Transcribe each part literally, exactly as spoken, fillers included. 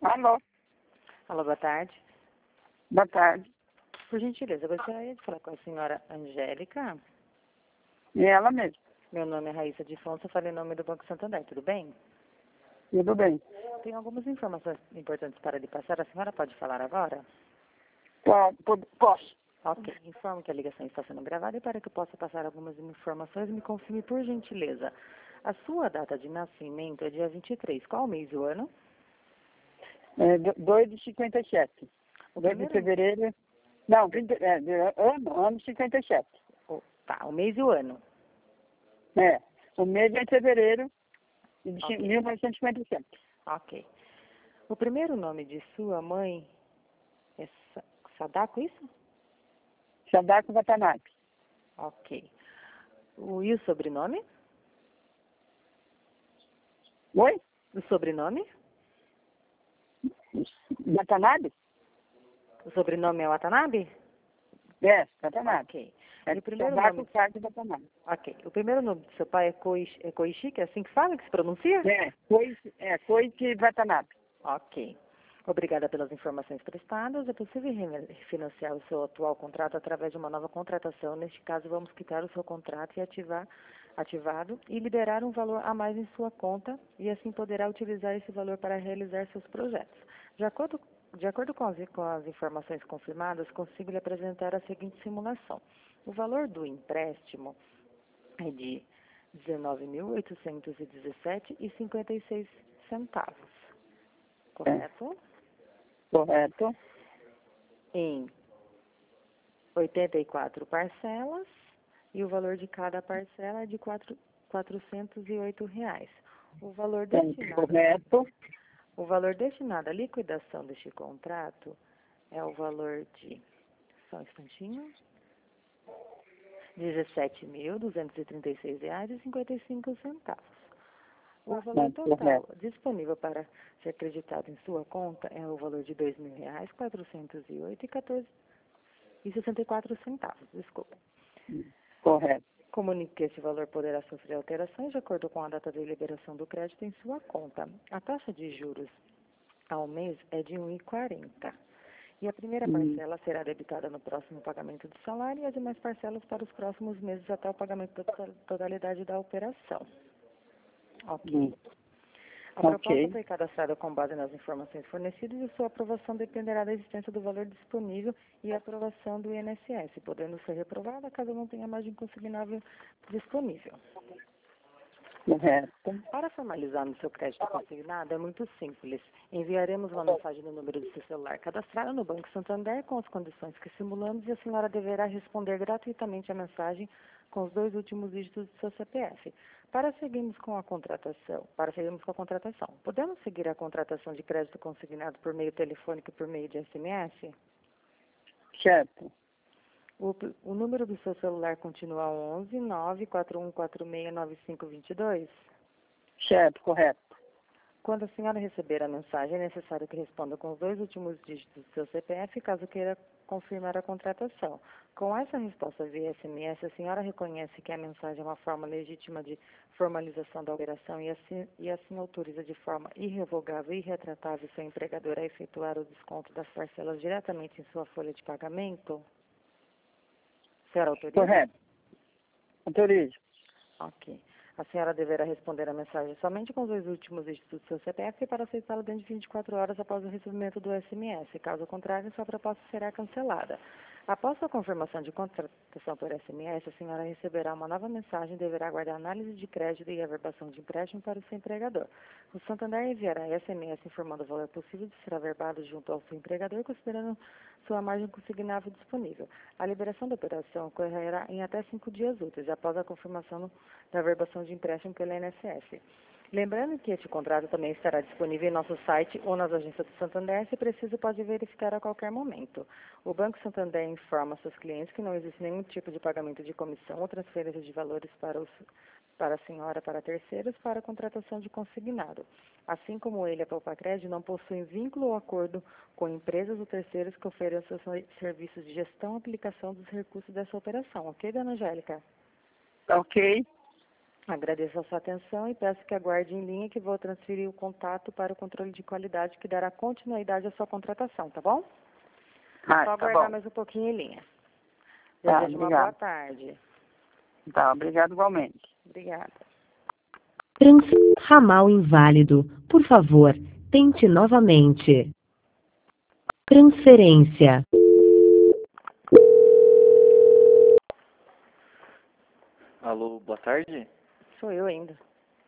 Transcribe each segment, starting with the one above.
Alô, Alô, boa tarde. boa tarde. Por gentileza, eu gostaria de falar com a senhora Angélica. E ela mesmo, Meu nome é Raíssa de Fonso, eu falei em nome do Banco Santander, tudo bem? tudo bem? Tenho algumas informações importantes para lhe passar. A senhora pode falar agora? Po- po- Posso? Ok. Informo que a ligação está sendo gravada e para que eu possa passar algumas informações, me confirme por gentileza. A sua data de nascimento é dia vinte e três. Qual o mês e o ano? É, do- dois de cinquenta e sete. O dois de primeiro... fevereiro. Não, trinta, é, de- ano, ano cinquenta e sete. o- tá, o mês e o ano. É, o mês é fevereiro de Ok. mil novecentos e cinquenta e sete. Ok. O primeiro nome de sua mãe é Sa- Sadako, isso? Sadako Watanabe. Ok. O, e o sobrenome? Oi? O sobrenome? Watanabe? O sobrenome é Watanabe? É, Watanabe. Ok. É E o primeiro Sadako nome... Sato Watanabe. Ok. O primeiro nome do seu pai é, Koichi, é Koichi, que é assim que fala, que se pronuncia? É, Koichi, é, Koichi Watanabe. Ok. Obrigada pelas informações prestadas. É possível re- refinanciar o seu atual contrato através de uma nova contratação. Neste caso, vamos quitar o seu contrato e ativar ativado e liberar um valor a mais em sua conta e assim poderá utilizar esse valor para realizar seus projetos. De acordo, de acordo com, as, com as informações confirmadas, consigo lhe apresentar a seguinte simulação. O valor do empréstimo é de dezenove mil oitocentos e dezessete reais e cinquenta e seis centavos. Correto? Correto. Em oitenta e quatro parcelas e o valor de cada parcela é de quatro, quatrocentos e oito reais. O valor É, destinado, correto. o valor destinado à liquidação deste contrato é o valor de, só um instantinho, dezessete mil duzentos e trinta e seis reais e cinquenta e cinco centavos. O valor É, total correto. disponível para ser acreditado em sua conta é o valor de dois mil reais, quatrocentos e oito e quatorze e sessenta e quatro centavos, desculpa. Correto. Comunique que esse valor poderá sofrer alterações de acordo com a data de liberação do crédito em sua conta. A taxa de juros ao mês é de um vírgula quarenta. E a primeira Hum, parcela será debitada no próximo pagamento do salário e as demais parcelas para os próximos meses até o pagamento da to- totalidade da operação. Ok. hum. A proposta Ok. foi cadastrada com base nas informações fornecidas e sua aprovação dependerá da existência do valor disponível e a aprovação do I N S S, podendo ser reprovada caso não tenha margem consignável disponível. Correto. Para formalizar no seu crédito consignado é muito simples. Enviaremos uma mensagem no número do seu celular cadastrado no Banco Santander com as condições que simulamos e a senhora deverá responder gratuitamente a mensagem com os dois últimos dígitos do seu C P F. Para seguirmos com a contratação, para seguirmos com a contratação, podemos seguir a contratação de crédito consignado por meio telefônico e por meio de S M S? Certo. O, o número do seu celular continua onze nove quatro um quatro seis nove cinco dois dois? Certo, correto. Quando a senhora receber a mensagem, é necessário que responda com os dois últimos dígitos do seu C P F, caso queira confirmar a contratação. Com essa resposta via S M S, a senhora reconhece que a mensagem é uma forma legítima de formalização da operação e assim, e assim autoriza de forma irrevogável e irretratável seu empregador a efetuar o desconto das parcelas diretamente em sua folha de pagamento? A senhora autoriza? Correto. Autorizo. Ok. A senhora deverá responder a mensagem somente com os dois últimos dígitos do seu C P F para aceitá-la dentro de vinte e quatro horas após o recebimento do S M S. Caso contrário, sua proposta será cancelada. Após a confirmação de contratação por S M S, a senhora receberá uma nova mensagem e deverá aguardar análise de crédito e averbação de empréstimo para o seu empregador. O Santander enviará S M S informando o valor possível de ser averbado junto ao seu empregador, considerando sua margem consignável disponível. A liberação da operação ocorrerá em até cinco dias úteis, após a confirmação da averbação de empréstimo pela I N S S. Lembrando que este contrato também estará disponível em nosso site ou nas agências do Santander, se preciso pode verificar a qualquer momento. O Banco Santander informa seus clientes que não existe nenhum tipo de pagamento de comissão ou transferência de valores para, os, para a senhora para terceiros para a contratação de consignado. Assim como ele, a Palpacred, não possui vínculo ou acordo com empresas ou terceiros que ofereçam seus serviços de gestão e aplicação dos recursos dessa operação. Ok, dona Angélica? Ok. Agradeço a sua atenção e peço que aguarde em linha que vou transferir o contato para o controle de qualidade que dará continuidade à sua contratação, tá bom? Ah, Só tá aguardar bom. mais um pouquinho em linha. Tá, Desejo uma obrigado. boa tarde. Tá, obrigado igualmente. Obrigada. Trans ramal inválido. Por favor, tente novamente. Transferência. Alô, boa tarde? Sou eu ainda.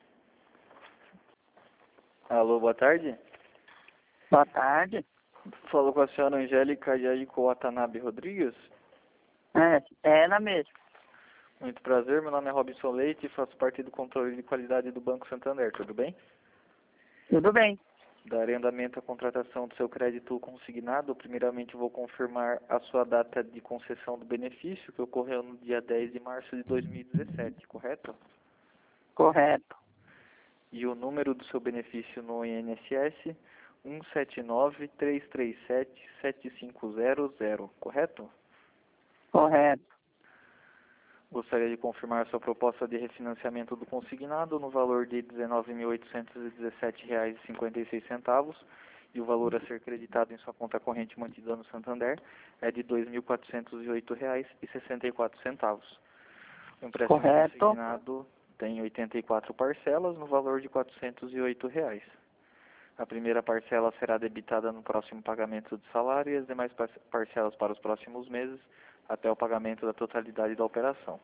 Alô, boa tarde? Boa tarde. Falou com a senhora Angélica Yaiko Watanabe Rodrigues? É, é ela mesmo. Muito prazer, meu nome é Robson Leite e faço parte do controle de qualidade do Banco Santander, tudo bem? Tudo bem. Darei andamento à contratação do seu crédito consignado. Primeiramente vou confirmar a sua data de concessão do benefício, que ocorreu no dia dez de março de dois mil e dezessete, correto? Correto. E o número do seu benefício no I N S S, um sete nove, três três sete, sete cinco zero zero, correto? Correto. Gostaria de confirmar sua proposta de refinanciamento do consignado no valor de dezenove mil oitocentos e dezessete reais e cinquenta e seis centavos e o valor a ser creditado em sua conta corrente mantida no Santander é de dois mil quatrocentos e oito reais e sessenta e quatro centavos. O empréstimo Correto. consignado tem oitenta e quatro parcelas no valor de quatrocentos e oito reais. A primeira parcela será debitada no próximo pagamento de salário e as demais parcelas para os próximos meses até o pagamento da totalidade da operação.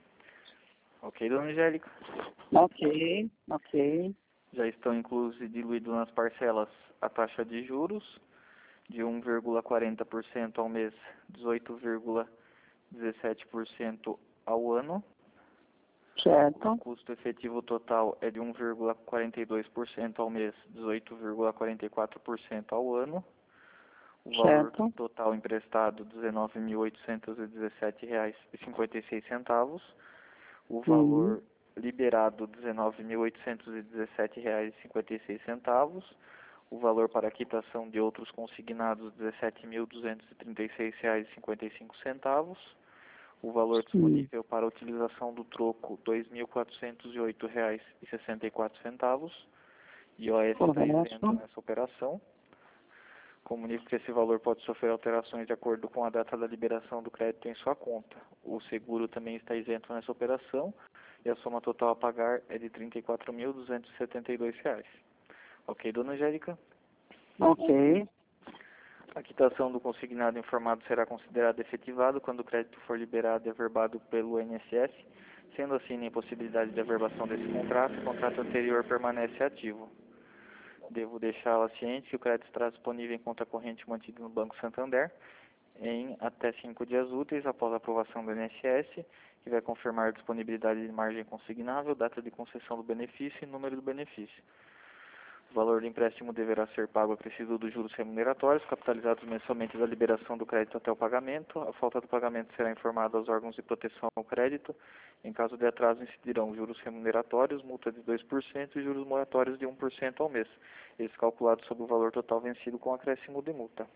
Ok, dona Angélica? Ok, ok. Já estão inclusos e diluídos nas parcelas a taxa de juros de um vírgula quarenta por cento ao mês, dezoito vírgula dezessete por cento ao ano. Certo. O custo efetivo total é de um vírgula quarenta e dois por cento ao mês, dezoito vírgula quarenta e quatro por cento ao ano. O valor Certo. total emprestado, dezenove mil oitocentos e dezessete reais e cinquenta e seis centavos. O valor Uhum. liberado, dezenove mil oitocentos e dezessete reais e cinquenta e seis centavos. O valor para quitação de outros consignados, dezessete mil duzentos e trinta e seis reais e cinquenta e cinco centavos. O valor disponível Sim. para a utilização do troco, dois mil quatrocentos e oito reais e sessenta e quatro centavos. I O F está isento Correto. nessa operação. Comunico que esse valor pode sofrer alterações de acordo com a data da liberação do crédito em sua conta. O seguro também está isento nessa operação e a soma total a pagar é de trinta e quatro mil duzentos e setenta e dois reais. Ok, dona Angélica? Ok. A quitação do consignado informado será considerada efetivado quando o crédito for liberado e averbado pelo I N S S. Sendo assim, na impossibilidade de averbação desse contrato, o contrato anterior permanece ativo. Devo deixá-la ciente que o crédito estará disponível em conta corrente mantida no Banco Santander em até cinco dias úteis após a aprovação do I N S S, que vai confirmar a disponibilidade de margem consignável, data de concessão do benefício e número do benefício. O valor do empréstimo deverá ser pago acrescido dos juros remuneratórios, capitalizados mensalmente da liberação do crédito até o pagamento. A falta do pagamento será informada aos órgãos de proteção ao crédito. Em caso de atraso, incidirão juros remuneratórios, multa de dois por cento e juros moratórios de um por cento ao mês, eles calculados sobre o valor total vencido com acréscimo de multa.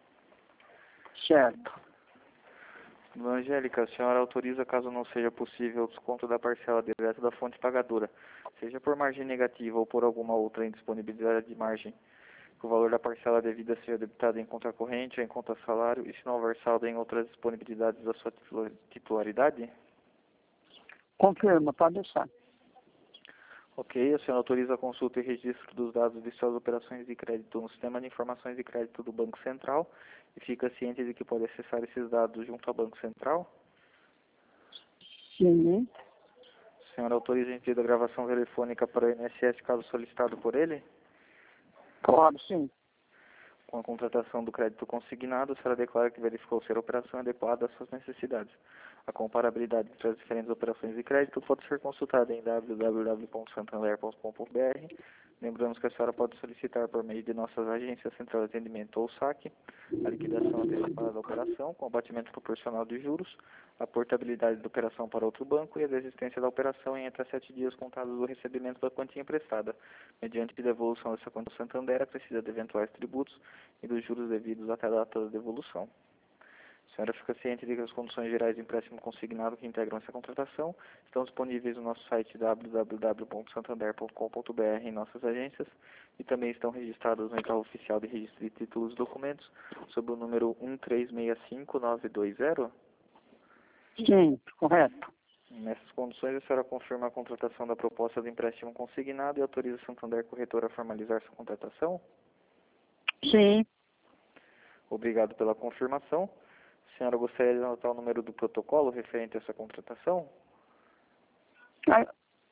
Certo. Dona Angélica, a senhora autoriza, caso não seja possível, o desconto da parcela direta da fonte pagadora, seja por margem negativa ou por alguma outra indisponibilidade de margem, que o valor da parcela devida seja debitado em conta corrente ou em conta salário e se não houver saldo em outras disponibilidades da sua titularidade? Confirma, pode deixar. Ok, a senhora autoriza a consulta e registro dos dados de suas operações de crédito no Sistema de Informações de Crédito do Banco Central e fica ciente de que pode acessar esses dados junto ao Banco Central? Sim. A senhora autoriza o envio da gravação telefônica para o I N S S caso solicitado por ele? Pode, sim. Com a contratação do crédito consignado, a senhora declara que verificou ser a operação adequada às suas necessidades. A comparabilidade entre as diferentes operações de crédito pode ser consultada em w w w ponto santander ponto com ponto b r. Lembramos que a senhora pode solicitar por meio de nossas agências Central de Atendimento ou saque a liquidação antecipada da operação com abatimento proporcional de juros, a portabilidade da operação para outro banco e a desistência da operação em até sete dias contados do recebimento da quantia emprestada, mediante devolução dessa quantia ao Santander acrescida de eventuais tributos e dos juros devidos até a data da devolução. A senhora fica ciente de que as condições gerais de empréstimo consignado que integram essa contratação estão disponíveis no nosso site w w w ponto santander ponto com ponto b r em nossas agências e também estão registradas no encargo oficial de registro de títulos e documentos sob o número um três seis cinco nove dois zero? Sim, correto. Nessas condições, a senhora confirma a contratação da proposta de empréstimo consignado e autoriza a Santander Corretora a formalizar sua contratação? Sim. Obrigado pela confirmação. A senhora gostaria de anotar o número do protocolo referente a essa contratação? Ah,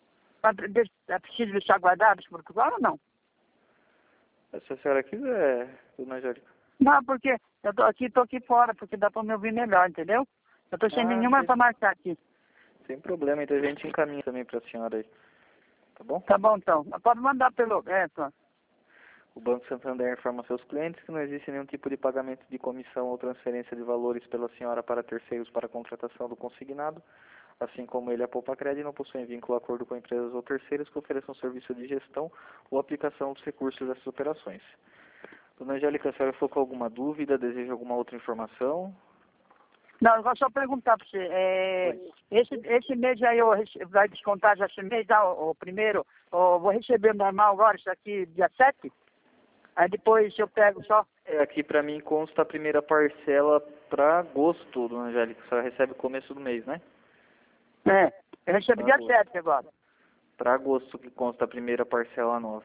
É preciso deixar guardado esse protocolo ou não? Se a senhora quiser, dona Angélica. Não, porque eu tô aqui, tô aqui fora, porque dá para me ouvir melhor, entendeu? Eu tô sem Ah, nenhuma sem- para marcar aqui. Sem problema, então a gente encaminha também para a senhora aí. Tá bom? Tá bom, então. Pode mandar pelo... É, só. O Banco Santander informa seus clientes que não existe nenhum tipo de pagamento de comissão ou transferência de valores pela senhora para terceiros para a contratação do consignado, assim como ele, a Poupa Crédito, não possuem vínculo ou acordo com empresas ou terceiros que ofereçam serviço de gestão ou aplicação dos recursos dessas operações. Dona Angélica, a senhora ficou com alguma dúvida, deseja alguma outra informação? Não, eu vou só perguntar para você. É, esse, esse mês aí eu rece- vai descontar já esse mês, ah, o, o primeiro, ou vou receber normal agora, isso aqui dia sete? Aí depois eu pego só. É, aqui para mim consta a primeira parcela para agosto, Dona Angélica. A senhora recebe o começo do mês, né? É, eu recebo dia sete agora. Para agosto que consta a primeira parcela nova.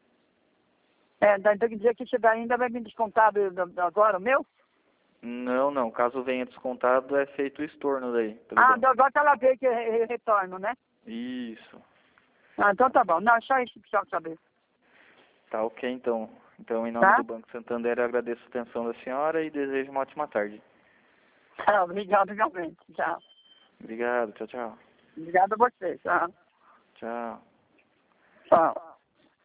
É, então quer dizer que isso daí ainda vai me descontar do- do- agora o meu? Não, não. Caso venha descontado, é feito o estorno daí. pelo Ah, banco. agora que ela veio que eu re- re- retorno, né? Isso. Ah, então tá bom. Não, só isso que precisava saber. Tá ok, então. Então, em nome Tá? do Banco Santander, eu agradeço a atenção da senhora e desejo uma ótima tarde. Tá, obrigado igualmente. Tchau. Obrigado. Tchau, tchau. Obrigado a você. Tchau. Tchau. Tchau.